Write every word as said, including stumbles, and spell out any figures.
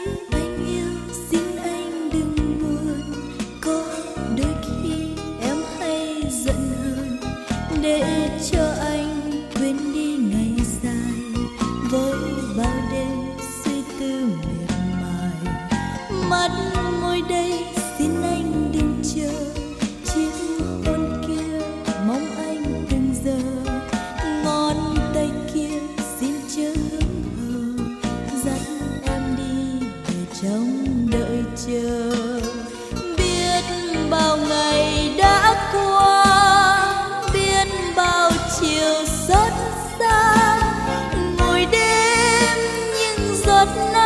anh yêu, xin anh đừng buồn. Có đôi khi em hay giận hờn để cho anh quên đi ngày dài với bao đêm suy tư mệt mài. Mắt môi đây xin anh đừng chờ, chiếc hôn kia mong anh từng giờ. Ngón tay kia xin chớ hững hờ, dắt em đi về trong đợi chờ. Biết bao ngày đã qua, biết bao chiều xót xa, ngồi đêm những giọt nắng